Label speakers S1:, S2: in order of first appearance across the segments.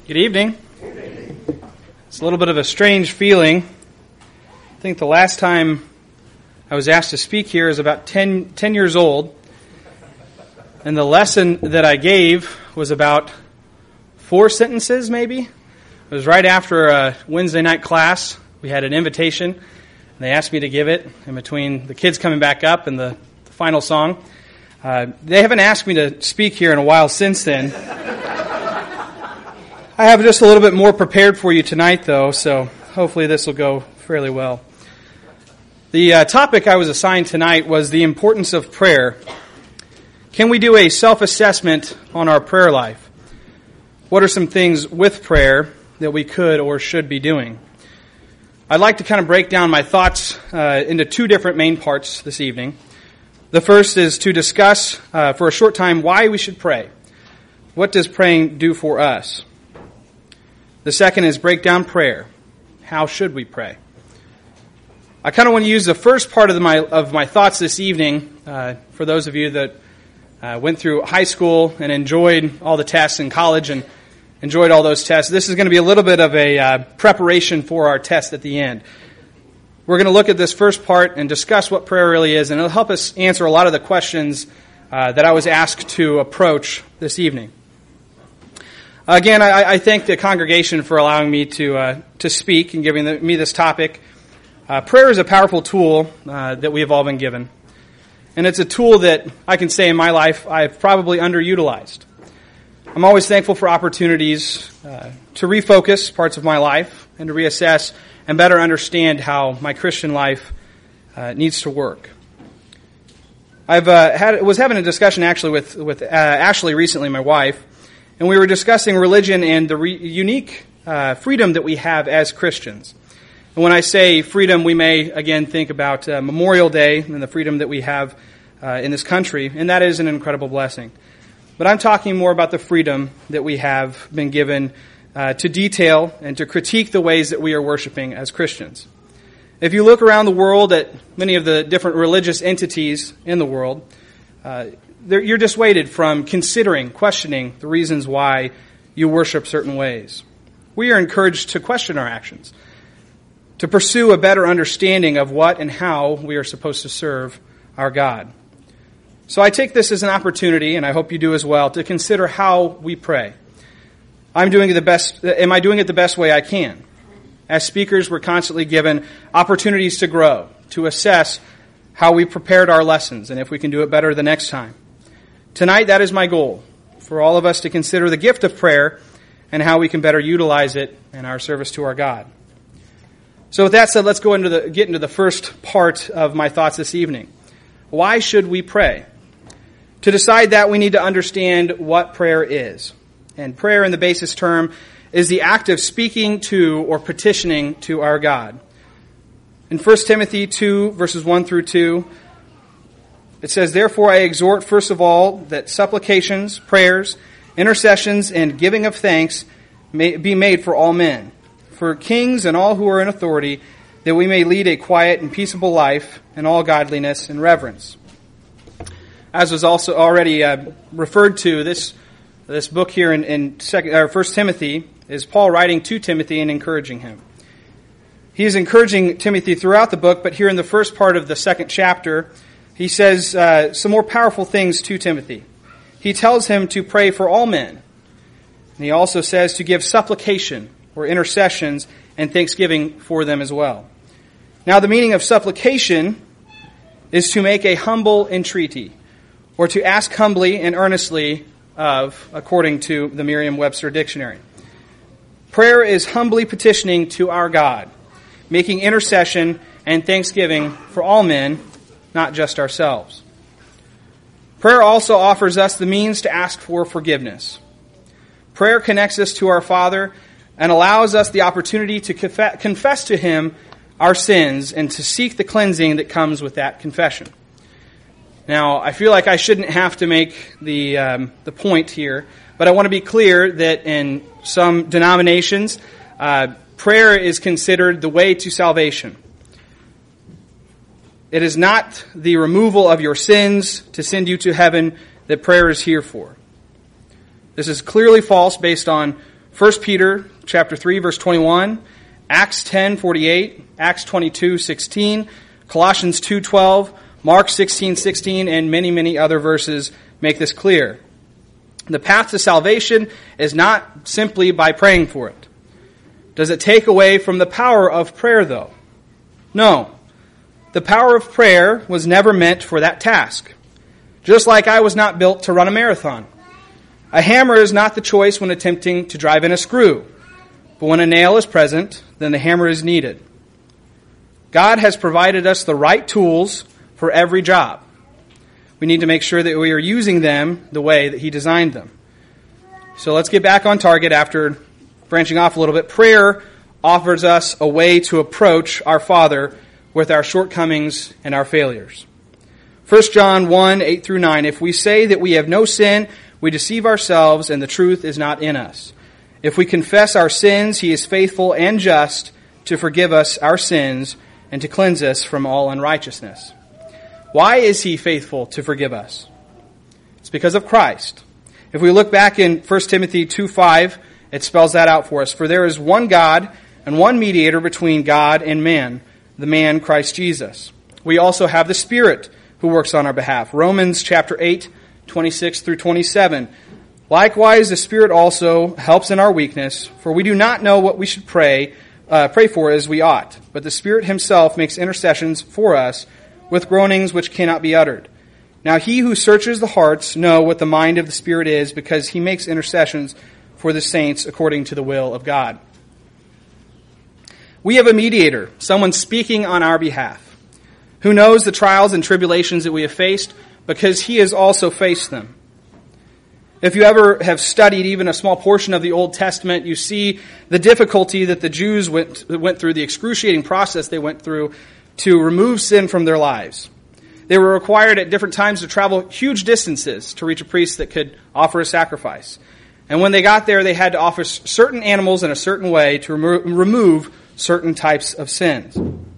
S1: Good evening. It's a little bit of a strange feeling. I think the last time I was asked to speak here is about 10 years old. And the lesson that I gave was about 4 sentences, maybe. It was right after a Wednesday night class. We had an invitation, and they asked me to give it in between the kids coming back up and the final song. They haven't asked me to speak here in a while since then. I have just a little bit more prepared for you tonight, though, so hopefully this will go fairly well. The topic I was assigned tonight was the importance of prayer. Can we do a self-assessment on our prayer life? What are some things with prayer that we could or should be doing? I'd like to kind of break down my thoughts into 2 different main parts this evening. The first is to discuss for a short time why we should pray. What does praying do for us? The second is break down prayer. How should we pray? I kind of want to use the first part of my thoughts this evening for those of you that went through high school and enjoyed all the tests in college and enjoyed all those tests. This is going to be a little bit of a preparation for our test at the end. We're going to look at this first part and discuss what prayer really is, and it'll help us answer a lot of the questions that I was asked to approach this evening. Again, I thank the congregation for allowing me to speak and giving me this topic. Prayer is a powerful tool that we have all been given. And it's a tool that I can say in my life I've probably underutilized. I'm always thankful for opportunities to refocus parts of my life and to reassess and better understand how my Christian life needs to work. Was having a discussion actually with Ashley recently, my wife, and we were discussing religion and the unique freedom that we have as Christians. And when I say freedom, we may again think about Memorial Day and the freedom that we have in this country, and that is an incredible blessing. But I'm talking more about the freedom that we have been given to detail and to critique the ways that we are worshiping as Christians. If you look around the world at many of the different religious entities in the world, you're dissuaded from considering, questioning the reasons why you worship certain ways. We are encouraged to question our actions, to pursue a better understanding of what and how we are supposed to serve our God. So I take this as an opportunity, and I hope you do as well, to consider how we pray. Am I doing it the best way I can? As speakers, we're constantly given opportunities to grow, to assess how we prepared our lessons, and if we can do it better the next time. Tonight, that is my goal, for all of us to consider the gift of prayer and how we can better utilize it in our service to our God. So with that said, let's get into the first part of my thoughts this evening. Why should we pray? To decide that, we need to understand what prayer is. And prayer in the basis term is the act of speaking to or petitioning to our God. In 1 Timothy 2, verses 1 through 2, it says, "Therefore I exhort first of all that supplications, prayers, intercessions, and giving of thanks may be made for all men, for kings and all who are in authority, that we may lead a quiet and peaceable life in all godliness and reverence." As was also already referred to, this book here in 1 Timothy is Paul writing to Timothy and encouraging him. He is encouraging Timothy throughout the book, but here in the first part of the 2nd chapter, he says some more powerful things to Timothy. He tells him to pray for all men. And he also says to give supplication or intercessions and thanksgiving for them as well. Now, the meaning of supplication is to make a humble entreaty, or to ask humbly and earnestly of, according to the Merriam-Webster Dictionary. Prayer is humbly petitioning to our God, making intercession and thanksgiving for all men, not just ourselves. Prayer also offers us the means to ask for forgiveness. Prayer connects us to our Father and allows us the opportunity to confess to Him our sins and to seek the cleansing that comes with that confession. Now, I feel like I shouldn't have to make the point here, but I want to be clear that in some denominations, prayer is considered the way to salvation. It is not the removal of your sins to send you to heaven that prayer is here for. This is clearly false based on 1 Peter chapter 3, verse 21, Acts 10:48, Acts 22:16, Colossians 2:12, Mark 16:16, and many, many other verses make this clear. The path to salvation is not simply by praying for it. Does it take away from the power of prayer, though? No. The power of prayer was never meant for that task. Just like I was not built to run a marathon. A hammer is not the choice when attempting to drive in a screw. But when a nail is present, then the hammer is needed. God has provided us the right tools for every job. We need to make sure that we are using them the way that He designed them. So let's get back on target after branching off a little bit. Prayer offers us a way to approach our Father with our shortcomings and our failures. 1 John 1:8-9, if we say that we have no sin, we deceive ourselves and the truth is not in us. If we confess our sins, He is faithful and just to forgive us our sins and to cleanse us from all unrighteousness. Why is He faithful to forgive us? It's because of Christ. If we look back in 1 Timothy 2:5, it spells that out for us. For there is one God and one mediator between God and man, the man Christ Jesus. We also have the Spirit who works on our behalf. Romans chapter 8:26-27. Likewise, the Spirit also helps in our weakness, for we do not know what we should pray for as we ought. But the Spirit Himself makes intercessions for us with groanings which cannot be uttered. Now He who searches the hearts knows what the mind of the Spirit is, because He makes intercessions for the saints according to the will of God. We have a mediator, someone speaking on our behalf, who knows the trials and tribulations that we have faced because He has also faced them. If you ever have studied even a small portion of the Old Testament, you see the difficulty that the Jews went through, the excruciating process they went through to remove sin from their lives. They were required at different times to travel huge distances to reach a priest that could offer a sacrifice. And when they got there, they had to offer certain animals in a certain way to remove certain types of sins.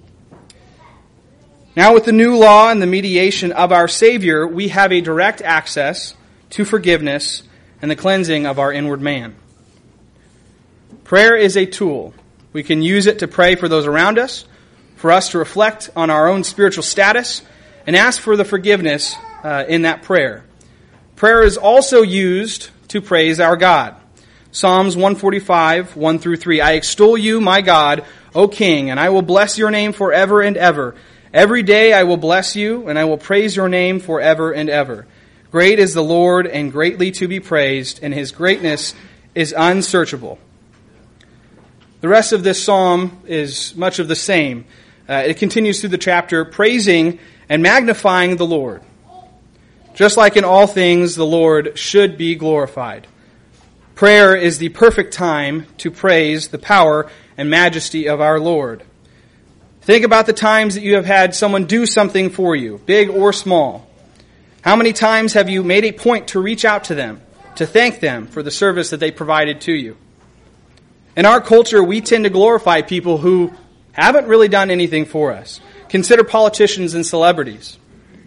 S1: Now with the new law and the mediation of our Savior, we have a direct access to forgiveness and the cleansing of our inward man. Prayer is a tool. We can use it to pray for those around us, for us to reflect on our own spiritual status, and ask for the forgiveness in that prayer. Prayer is also used to praise our God. Psalms 145, 1-3. I extol you, my God, O King, and I will bless your name forever and ever. Every day I will bless you, and I will praise your name forever and ever. Great is the Lord, and greatly to be praised, and His greatness is unsearchable. The rest of this psalm is much of the same. It continues through the chapter, praising and magnifying the Lord. Just like in all things, the Lord should be glorified. Prayer is the perfect time to praise the power and majesty of our Lord. Think about the times that you have had someone do something for you, big or small. How many times have you made a point to reach out to them, to thank them for the service that they provided to you? In our culture, we tend to glorify people who haven't really done anything for us. Consider politicians and celebrities.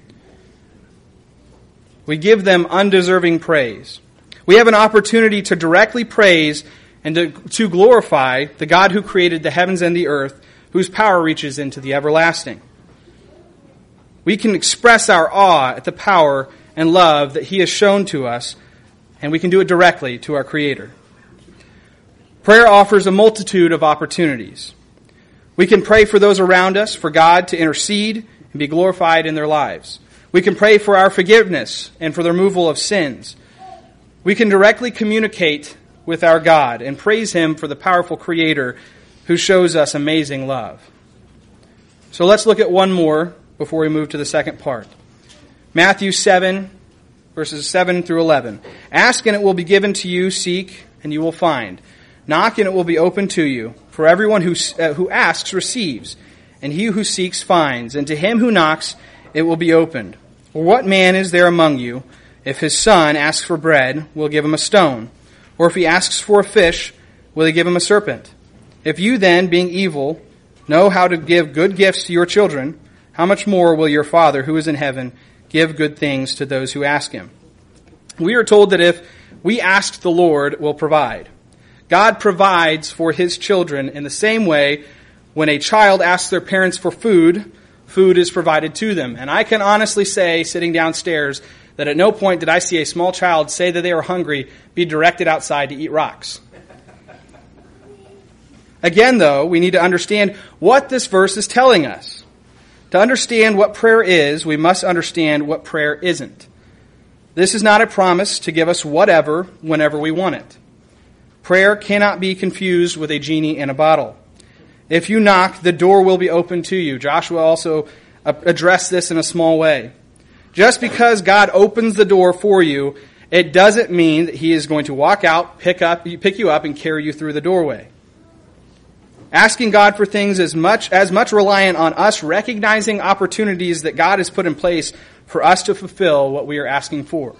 S1: We give them undeserving praise. We have an opportunity to directly praise and to glorify the God who created the heavens and the earth, whose power reaches into the everlasting. We can express our awe at the power and love that He has shown to us, and we can do it directly to our Creator. Prayer offers a multitude of opportunities. We can pray for those around us, for God to intercede and be glorified in their lives. We can pray for our forgiveness and for the removal of sins. We can directly communicate with our God and praise Him for the powerful Creator who shows us amazing love. So let's look at one more before we move to the second part. Matthew 7, verses 7-11. Ask and it will be given to you. Seek and you will find. Knock and it will be opened to you. For everyone who asks receives, and he who seeks finds, and to him who knocks it will be opened. Or what man is there among you, if his son asks for bread, will give him a stone? Or if he asks for a fish, will he give him a serpent? If you then, being evil, know how to give good gifts to your children, how much more will your Father who is in heaven give good things to those who ask Him? We are told that if we ask, the Lord will provide. God provides for his children in the same way when a child asks their parents for food, food is provided to them. And I can honestly say, sitting downstairs, that at no point did I see a small child say that they were hungry, be directed outside to eat rocks. Again, though, we need to understand what this verse is telling us. To understand what prayer is, we must understand what prayer isn't. This is not a promise to give us whatever, whenever we want it. Prayer cannot be confused with a genie in a bottle. If you knock, the door will be open to you. Joshua also addressed this in a small way. Just because God opens the door for you, it doesn't mean that he is going to walk out, pick you up, and carry you through the doorway. Asking God for things is as much reliant on us recognizing opportunities that God has put in place for us to fulfill what we are asking for.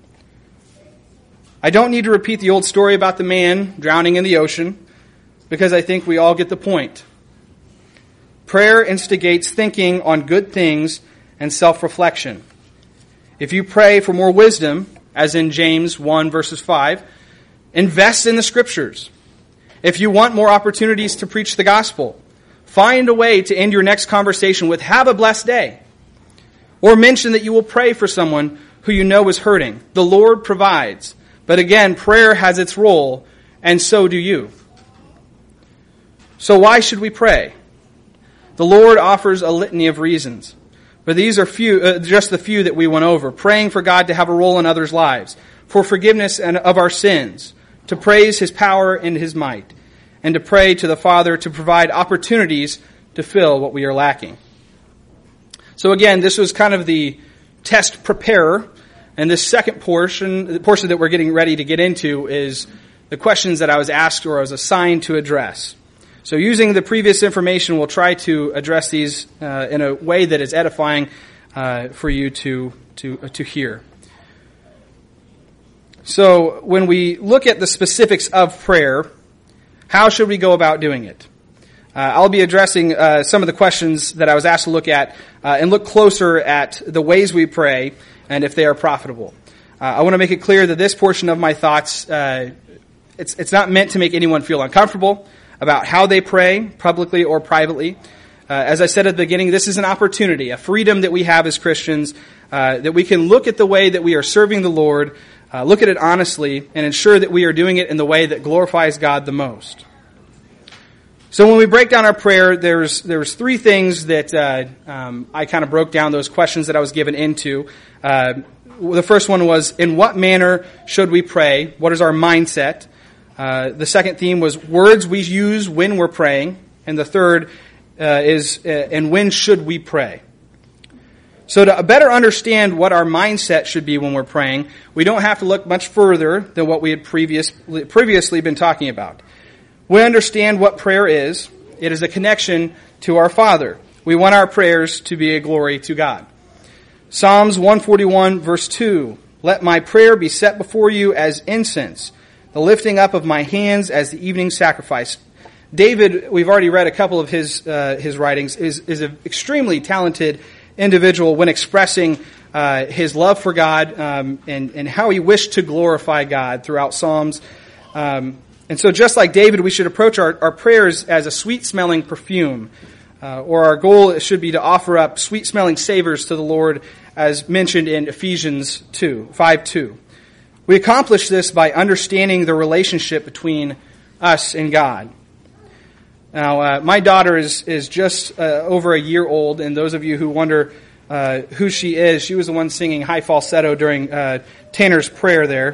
S1: I don't need to repeat the old story about the man drowning in the ocean, because I think we all get the point. Prayer instigates thinking on good things and self-reflection. If you pray for more wisdom, as in James 1 verses 5, invest in the Scriptures. If you want more opportunities to preach the gospel, find a way to end your next conversation with "Have a blessed day." Or mention that you will pray for someone who you know is hurting. The Lord provides. But again, prayer has its role, and so do you. So why should we pray? The Lord offers a litany of reasons. But these are just the few that we went over. Praying for God to have a role in others' lives, for forgiveness of our sins, to praise his power and his might, and to pray to the Father to provide opportunities to fill what we are lacking. So again, this was kind of the test preparer. And this second portion, the portion that we're getting ready to get into, is the questions that I was asked or I was assigned to address. So using the previous information, we'll try to address these in a way that is edifying for you to hear. So when we look at the specifics of prayer, how should we go about doing it? I'll be addressing some of the questions that I was asked to look at and look closer at the ways we pray and if they are profitable. I want to make it clear that this portion of my thoughts, it's not meant to make anyone feel uncomfortable about how they pray, publicly or privately. As I said at the beginning, this is an opportunity, a freedom that we have as Christians, that we can look at the way that we are serving the Lord, look at it honestly, and ensure that we are doing it in the way that glorifies God the most. So when we break down our prayer, there's three things that I kind of broke down those questions that I was given into. The first one was, in what manner should we pray? What is our mindset? The second theme was words we use when we're praying. And the third is, and when should we pray? So to better understand what our mindset should be when we're praying, we don't have to look much further than what we had previously been talking about. We understand what prayer is. It is a connection to our Father. We want our prayers to be a glory to God. Psalms 141 verse 2, let my prayer be set before you as incense, the lifting up of my hands as the evening sacrifice. David, we've already read a couple of his writings, is an extremely talented individual when expressing his love for God and how he wished to glorify God throughout Psalms. And so just like David, we should approach our prayers as a sweet-smelling perfume, or our goal should be to offer up sweet-smelling savors to the Lord, as mentioned in Ephesians 5:2. We accomplish this by understanding the relationship between us and God. Now, my daughter is just over a year old, and those of you who wonder who she is, she was the one singing high falsetto during Tanner's prayer there.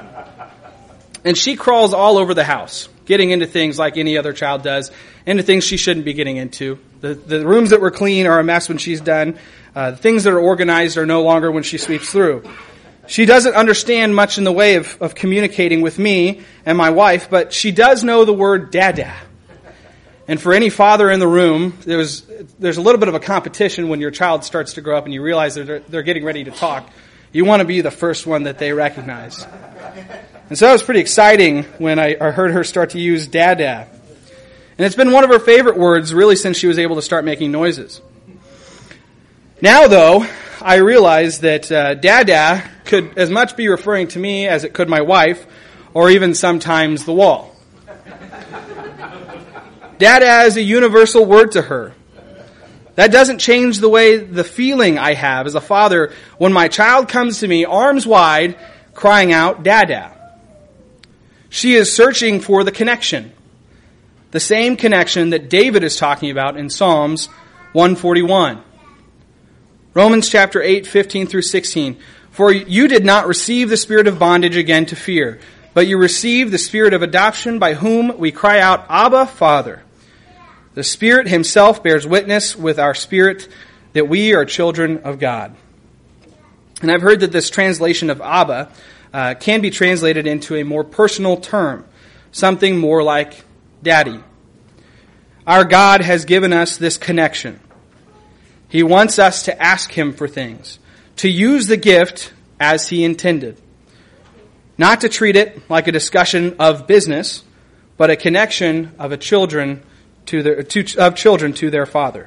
S1: And she crawls all over the house, getting into things like any other child does, into things she shouldn't be getting into. The rooms that were clean are a mess when she's done. The things that are organized are no longer when she sweeps through. She doesn't understand much in the way of communicating with me and my wife, but she does know the word dada. And for any father in the room, there's a little bit of a competition when your child starts to grow up and you realize they're getting ready to talk. You want to be the first one that they recognize. And so that was pretty exciting when I heard her start to use dada. And it's been one of her favorite words really since she was able to start making noises. Now, though, I realize that dada could as much be referring to me as it could my wife, or even sometimes the wall. Dada is a universal word to her. That doesn't change the feeling I have as a father when my child comes to me arms wide crying out, Dada. She is searching for the connection. The same connection that David is talking about in Psalms 141. Romans chapter 8, 15 through 16. For you did not receive the spirit of bondage again to fear, but you received the spirit of adoption by whom we cry out, Abba, Father. The Spirit Himself bears witness with our spirit that we are children of God. And I've heard that this translation of Abba can be translated into a more personal term, something more like Daddy. Our God has given us this connection. He wants us to ask Him for things, to use the gift as He intended. Not to treat it like a discussion of business, but a connection of children to their father.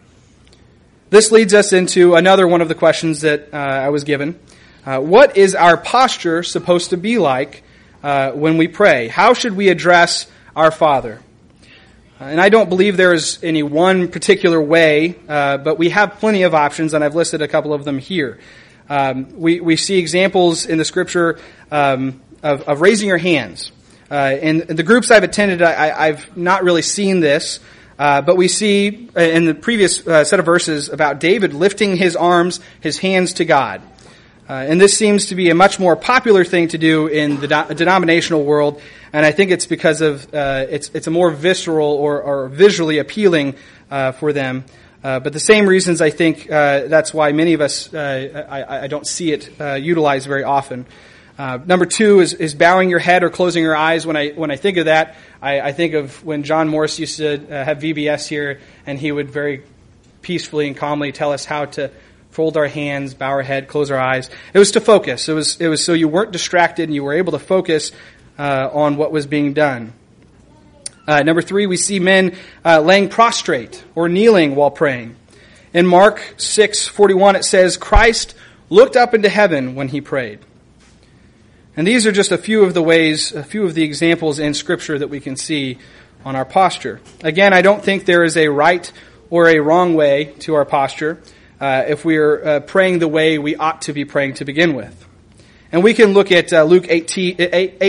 S1: This leads us into another one of the questions that I was given. What is our posture supposed to be like when we pray? How should we address our Father? And I don't believe there is any one particular way, but we have plenty of options, and I've listed a couple of them here. We see examples in the Scripture of raising your hands. In the groups I've attended, I've not really seen this, but we see in the previous set of verses about David lifting his arms, his hands to God. And this seems to be a much more popular thing to do in the denominational world, and I think it's because of it's a more visceral or visually appealing for them. But the same reasons, I think that's why many of us I don't see it utilized very often. Number two is bowing your head or closing your eyes. When I think of that, I think of when John Morris used to have VBS here, and he would very peacefully and calmly tell us how to fold our hands, bow our head, close our eyes. It was to focus. It was so you weren't distracted and you were able to focus on what was being done. Number three, we see men laying prostrate or kneeling while praying. In Mark 6:41, it says, Christ looked up into heaven when He prayed. And these are just a few of the examples in Scripture that we can see on our posture. Again, I don't think there is a right or a wrong way to our posture if we are praying the way we ought to be praying to begin with. And we can look at Luke 18,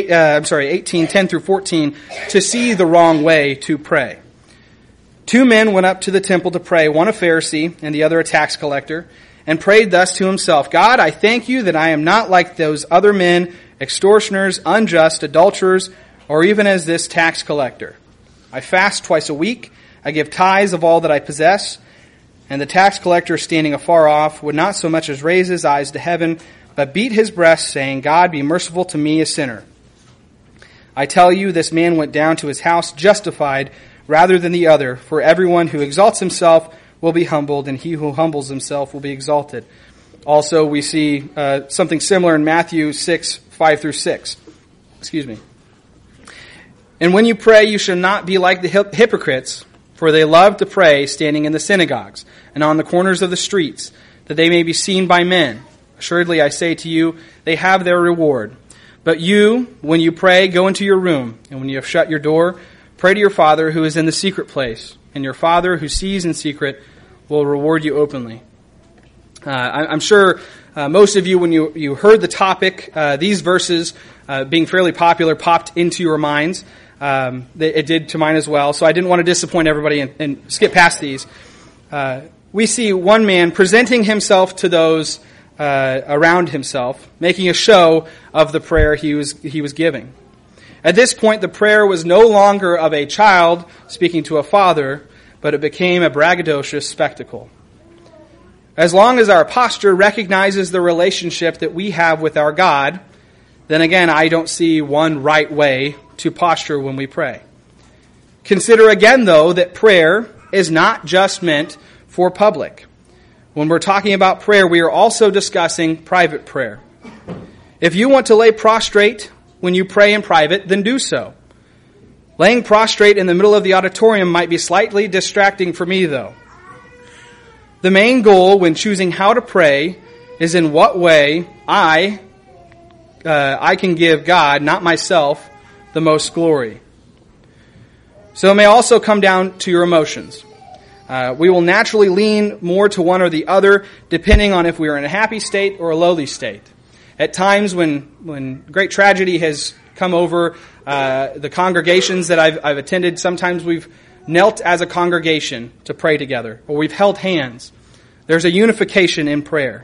S1: 10 through 14 to see the wrong way to pray. Two men went up to the temple to pray, one a Pharisee and the other a tax collector, and prayed thus to himself, God, I thank you that I am not like those other men, extortioners, unjust, adulterers, or even as this tax collector. I fast twice a week. I give tithes of all that I possess. And the tax collector, standing afar off, would not so much as raise his eyes to heaven, but beat his breast, saying, God, be merciful to me, a sinner. I tell you, this man went down to his house justified rather than the other. For everyone who exalts himself will be humbled, and he who humbles himself will be exalted. Also, we see something similar in Matthew 6, 5 through 6. And when you pray, you should not be like the hypocrites, for they love to pray standing in the synagogues and on the corners of the streets, that they may be seen by men. Assuredly, I say to you, they have their reward. But you, when you pray, go into your room, and when you have shut your door, pray to your Father who is in the secret place, and your Father who sees in secret will reward you openly. I'm sure most of you, when you heard the topic, these verses, being fairly popular, popped into your minds. It did to mine as well, so I didn't want to disappoint everybody and skip past these. We see one man presenting himself to those around himself, making a show of the prayer he was giving. At this point, the prayer was no longer of a child speaking to a father, but it became a braggadocious spectacle. As long as our posture recognizes the relationship that we have with our God, then again, I don't see one right way to posture when we pray. Consider again, though, that prayer is not just meant for public. When we're talking about prayer, we are also discussing private prayer. If you want to lay prostrate when you pray in private, then do so. Laying prostrate in the middle of the auditorium might be slightly distracting for me, though. The main goal when choosing how to pray is in what way I can give God, not myself, the most glory. So it may also come down to your emotions. We will naturally lean more to one or the other, depending on if we are in a happy state or a lowly state. At times when great tragedy has come over the congregations that I've attended, sometimes we've knelt as a congregation to pray together, or we've held hands. There's a unification in prayer.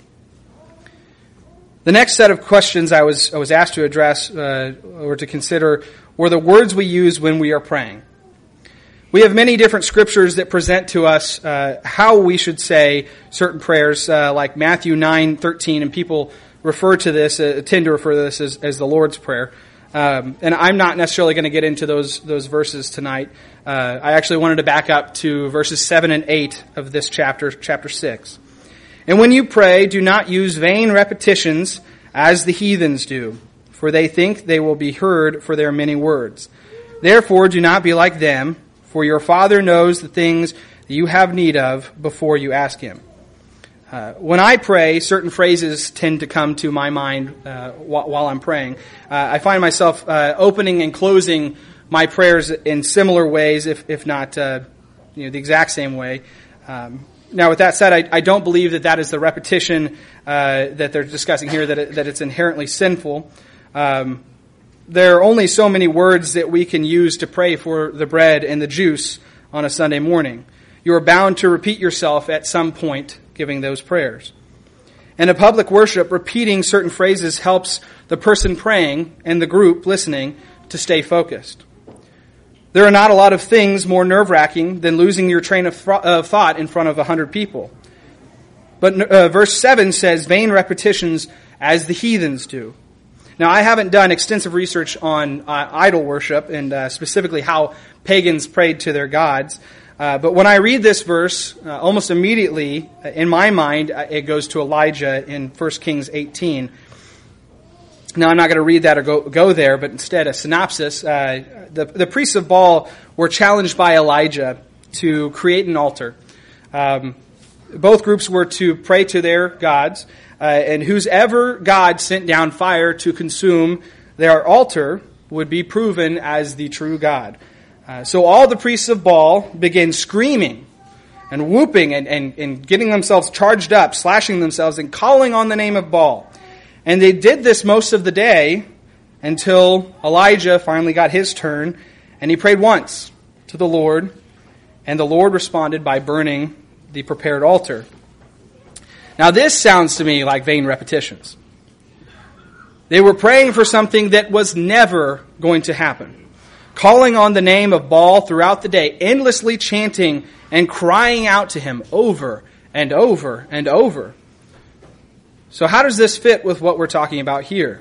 S1: The next set of questions I was asked to address or to consider were the words we use when we are praying. We have many different scriptures that present to us how we should say certain prayers, like Matthew 9:13, and people refer to this, tend to refer to this as the Lord's Prayer. And I'm not necessarily going to get into those verses tonight. I actually wanted to back up to verses 7 and 8 of this chapter 6. And when you pray, do not use vain repetitions as the heathens do, for they think they will be heard for their many words. Therefore, do not be like them, for your Father knows the things that you have need of before you ask Him. When I pray, certain phrases tend to come to my mind while I'm praying. I find myself opening and closing my prayers in similar ways, if not the exact same way. Now, with that said, I don't believe that is the repetition that they're discussing here, that it's inherently sinful. There are only so many words that we can use to pray for the bread and the juice on a Sunday morning. You are bound to repeat yourself at some point giving those prayers. In a public worship, repeating certain phrases helps the person praying and the group listening to stay focused. There are not a lot of things more nerve-wracking than losing your train of thought in front of 100 people. But verse 7 says, vain repetitions as the heathens do. Now, I haven't done extensive research on idol worship and specifically how pagans prayed to their gods. But when I read this verse, almost immediately, in my mind, it goes to Elijah in 1 Kings 18. Now, I'm not going to read that or go there, but instead a synopsis. The priests of Baal were challenged by Elijah to create an altar. Both groups were to pray to their gods, and whosever God sent down fire to consume their altar would be proven as the true God. So all the priests of Baal began screaming and whooping and getting themselves charged up, slashing themselves and calling on the name of Baal. And they did this most of the day until Elijah finally got his turn, and he prayed once to the Lord, and the Lord responded by burning the prepared altar. Now this sounds to me like vain repetitions. They were praying for something that was never going to happen, calling on the name of Baal throughout the day, endlessly chanting and crying out to him over and over and over. So how does this fit with what we're talking about here?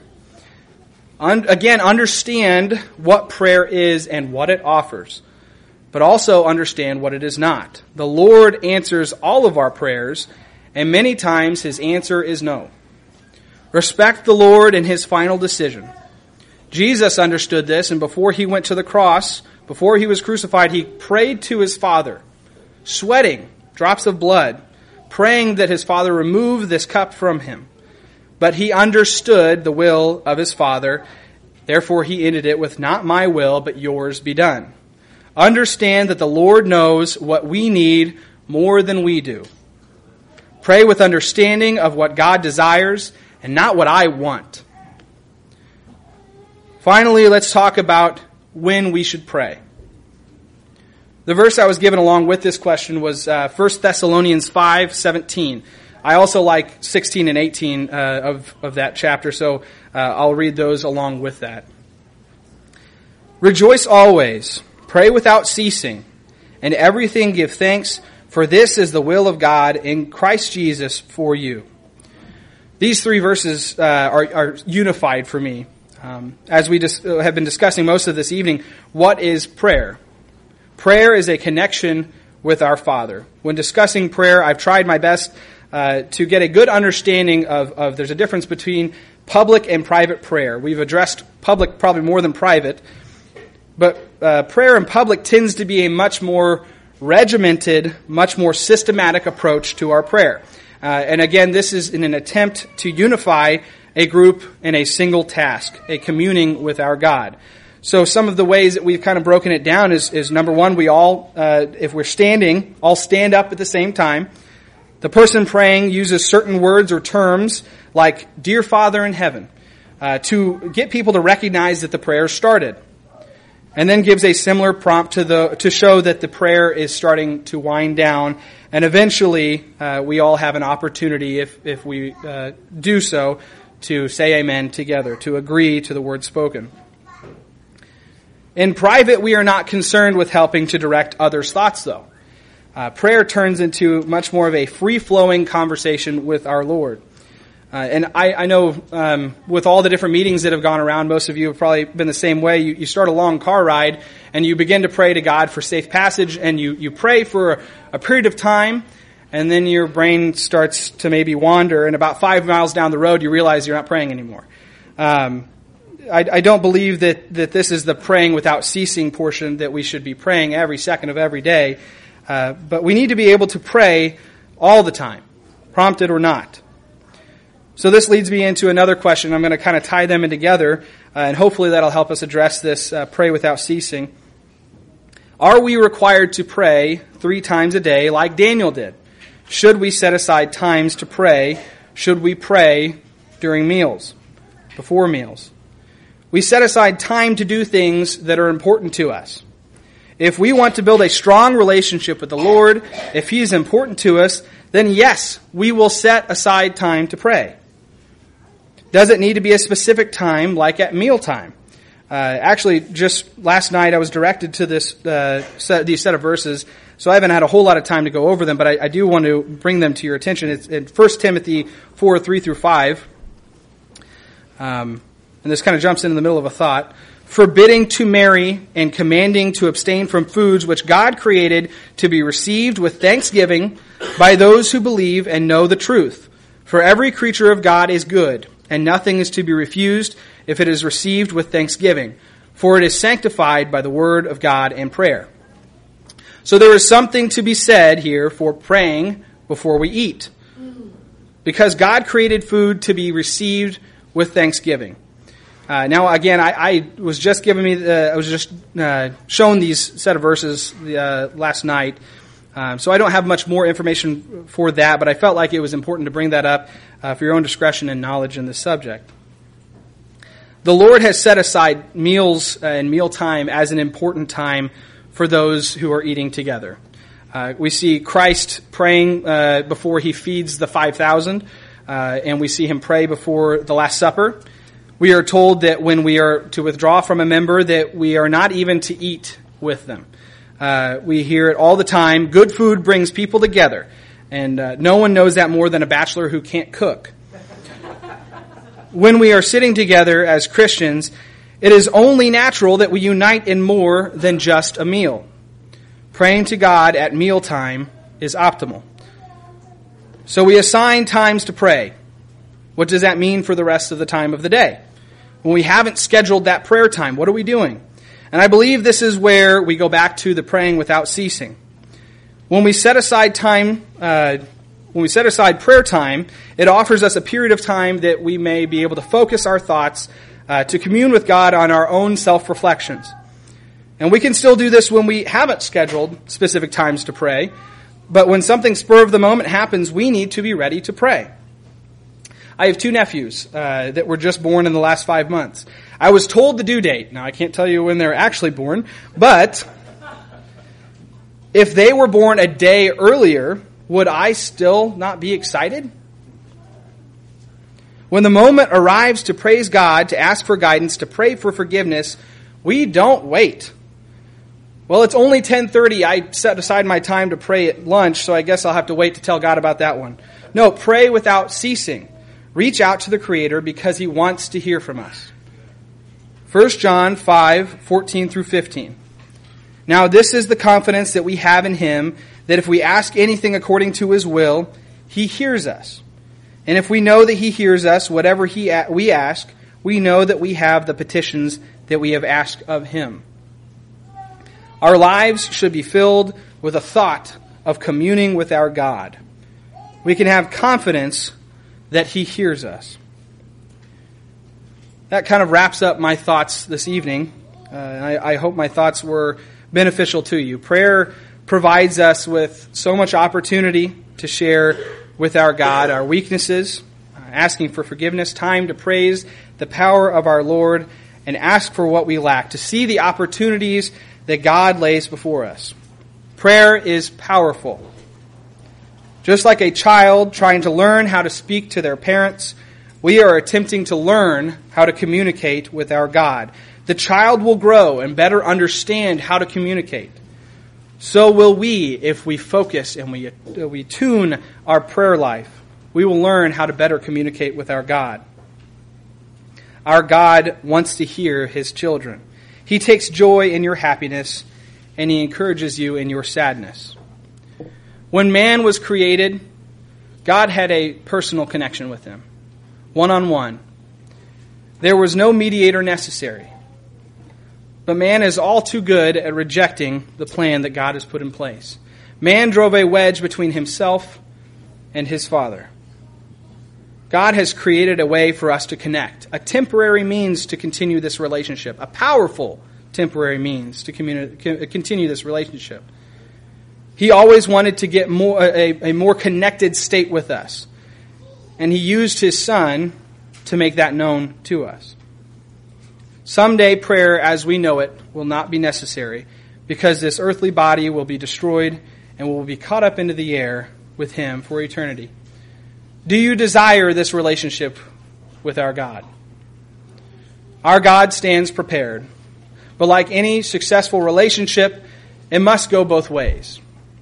S1: Again, understand what prayer is and what it offers, but also understand what it is not. The Lord answers all of our prayers, and many times His answer is no. Respect the Lord in His final decision. Jesus understood this, and before He went to the cross, before He was crucified, He prayed to His Father, sweating drops of blood, praying that His Father remove this cup from Him. But He understood the will of His Father, therefore He ended it with, not my will, but yours be done. Understand that the Lord knows what we need more than we do. Pray with understanding of what God desires and not what I want. Finally, let's talk about when we should pray. The verse I was given along with this question was 1 Thessalonians 5:17. I also like 16 and 18 of that chapter, so I'll read those along with that. Rejoice always, pray without ceasing, and everything give thanks, for this is the will of God in Christ Jesus for you. These three verses are unified for me. As we have been discussing most of this evening, what is prayer? Prayer is a connection with our Father. When discussing prayer, I've tried my best to get a good understanding of there's a difference between public and private prayer. We've addressed public probably more than private, but prayer in public tends to be a much more regimented, much more systematic approach to our prayer. And again, this is in an attempt to unify a group in a single task, a communing with our God. So some of the ways that we've kind of broken it down is number one, we all, if we're standing, all stand up at the same time. The person praying uses certain words or terms like, "Dear Father in heaven," to get people to recognize that the prayer started. And then gives a similar prompt to show that the prayer is starting to wind down. And eventually, we all have an opportunity, if we do so, to say amen together, to agree to the word spoken. In private, we are not concerned with helping to direct others' thoughts, though. Prayer turns into much more of a free-flowing conversation with our Lord. And I know with all the different meetings that have gone around, most of you have probably been the same way. You start a long car ride, and you begin to pray to God for safe passage, and you pray for a period of time, and then your brain starts to maybe wander, and about 5 miles down the road, you realize you're not praying anymore. I don't believe that this is the praying without ceasing portion that we should be praying every second of every day. But we need to be able to pray all the time, prompted or not. So this leads me into another question. I'm going to kind of tie them in together, and hopefully that'll help us address this pray without ceasing. Are we required to pray 3 times a day like Daniel did? Should we set aside times to pray? Should we pray during meals, before meals? We set aside time to do things that are important to us. If we want to build a strong relationship with the Lord, if He is important to us, then yes, we will set aside time to pray. Does it need to be a specific time, like at mealtime? Actually, just last night I was directed to these set of verses, so I haven't had a whole lot of time to go over them, but I do want to bring them to your attention. It's in 1 Timothy 4, 3 through 5. And this kind of jumps into the middle of a thought. Forbidding to marry and commanding to abstain from foods which God created to be received with thanksgiving by those who believe and know the truth. For every creature of God is good, and nothing is to be refused if it is received with thanksgiving, for it is sanctified by the word of God and prayer. So there is something to be said here for praying before we eat, because God created food to be received with thanksgiving. Now, again, I was just shown these set of verses last night, so I don't have much more information for that, but I felt like it was important to bring that up for your own discretion and knowledge in this subject. The Lord has set aside meals and mealtime as an important time for those who are eating together. We see Christ praying before He feeds the 5,000, and we see Him pray before the Last Supper. We are told that when we are to withdraw from a member, that we are not even to eat with them. We hear it all the time. Good food brings people together. And no one knows that more than a bachelor who can't cook. When we are sitting together as Christians, it is only natural that we unite in more than just a meal. Praying to God at mealtime is optimal. So we assign times to pray. What does that mean for the rest of the time of the day? When we haven't scheduled that prayer time, what are we doing? And I believe this is where we go back to the praying without ceasing. When we set aside prayer time, it offers us a period of time that we may be able to focus our thoughts, to commune with God on our own self-reflections. And we can still do this when we haven't scheduled specific times to pray, but when something spur of the moment happens, we need to be ready to pray. I have 2 nephews that were just born in the last 5 months. I was told the due date. Now, I can't tell you when they were actually born, but if they were born a day earlier, would I still not be excited? When the moment arrives to praise God, to ask for guidance, to pray for forgiveness, we don't wait. Well, it's only 10:30. I set aside my time to pray at lunch, so I guess I'll have to wait to tell God about that one. No, pray without ceasing. Reach out to the Creator because He wants to hear from us. 1 John 5, 14 through 15. Now this is the confidence that we have in Him, that if we ask anything according to His will, He hears us. And if we know that He hears us, whatever we ask, we know that we have the petitions that we have asked of Him. Our lives should be filled with a thought of communing with our God. We can have confidence that He hears us. That kind of wraps up my thoughts this evening. I hope my thoughts were beneficial to you. Prayer provides us with so much opportunity to share with our God our weaknesses, asking for forgiveness, time to praise the power of our Lord, and ask for what we lack, to see the opportunities that God lays before us. Prayer is powerful. Just like a child trying to learn how to speak to their parents, we are attempting to learn how to communicate with our God. The child will grow and better understand how to communicate. So will we if we focus and we tune our prayer life. We will learn how to better communicate with our God. Our God wants to hear His children. He takes joy in your happiness, and He encourages you in your sadness. When man was created, God had a personal connection with him, one-on-one. There was no mediator necessary. But man is all too good at rejecting the plan that God has put in place. Man drove a wedge between himself and his Father. God has created a way for us to connect, a temporary means to continue this relationship, a powerful temporary means to continue this relationship. He always wanted to get a more connected state with us, and He used His Son to make that known to us. Someday prayer as we know it will not be necessary because this earthly body will be destroyed and will be caught up into the air with Him for eternity. Do you desire this relationship with our God? Our God stands prepared, but like any successful relationship, it must go both ways.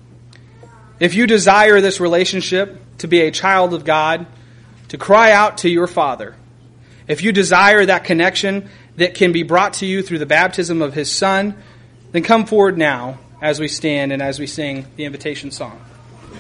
S1: If you desire this relationship to be a child of God, to cry out to your Father, if you desire that connection that can be brought to you through the baptism of His Son, then come forward now as we stand and as we sing the invitation song.